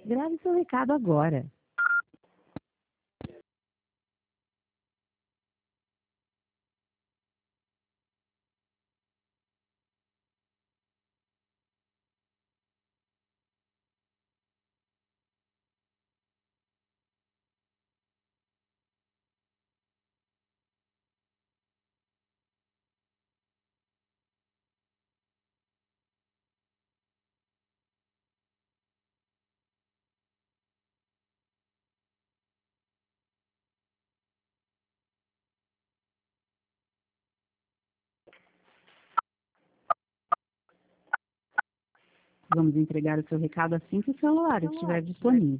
Grave seu recado agora. Vamos entregar o seu recado assim que o celular estiver disponível.